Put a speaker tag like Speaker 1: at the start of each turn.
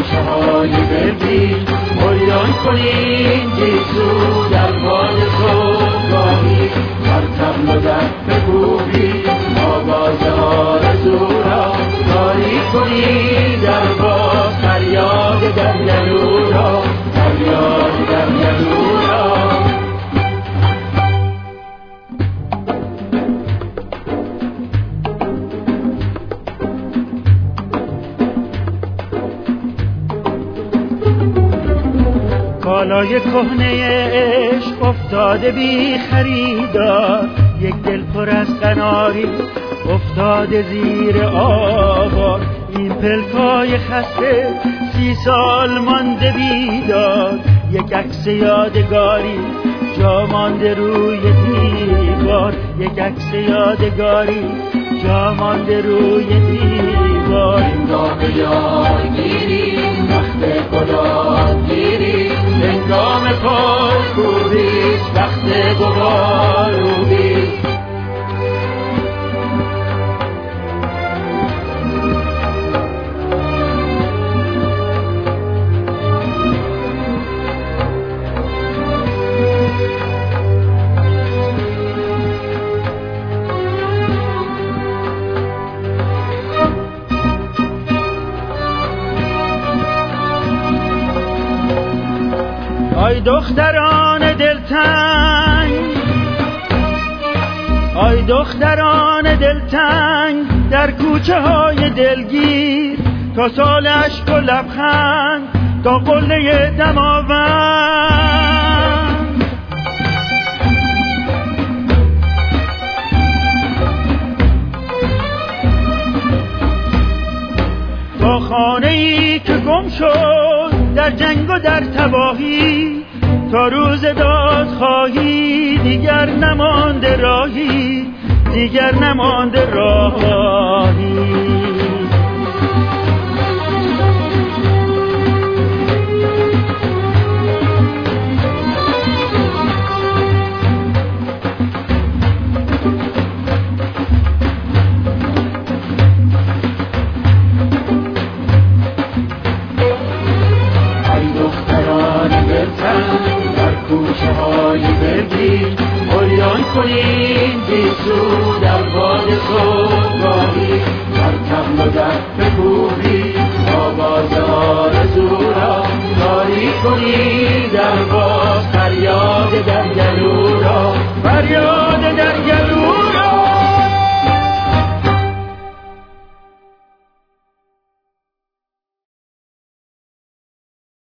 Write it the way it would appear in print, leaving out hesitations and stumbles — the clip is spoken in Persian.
Speaker 1: کوچه های دلگیر عریان کنیم گیسو در باد صبحگاهی بر طبل و دف کوبی آواز آرزو را جاری کنیم در باغ فریاد دریالو را فریاد دریالو را. کالای کهنه عشق افتاده بی خریدار، یک دل پر از قناری افتاده زیر آوار. این پلکای خسته 30 سال مانده بیدار، یک عکس یادگاری جا مانده روی دیوار، یک عکس یادگاری جا مانده روی دیوار. هنگام یادگیری وقت گلابگیری، هنگام پایکوبی وقت گواروبی. آی دختران دلتنگ، آی دختران دلتنگ در کوچه های دلگیر، تا سال عشق و لبخند تا قله دماوند. تا خانه ای که گم شد در جنگ و در تباهی، تا روز دادخواهی دیگر نمانده راهی، دیگر نمانده راهی. کوچه های دلگیر عریان کنیم گیسو در باد صبحگاهی بر طبل و دف کوبی آواز آرزو را جاری کنیم در باغ فریاد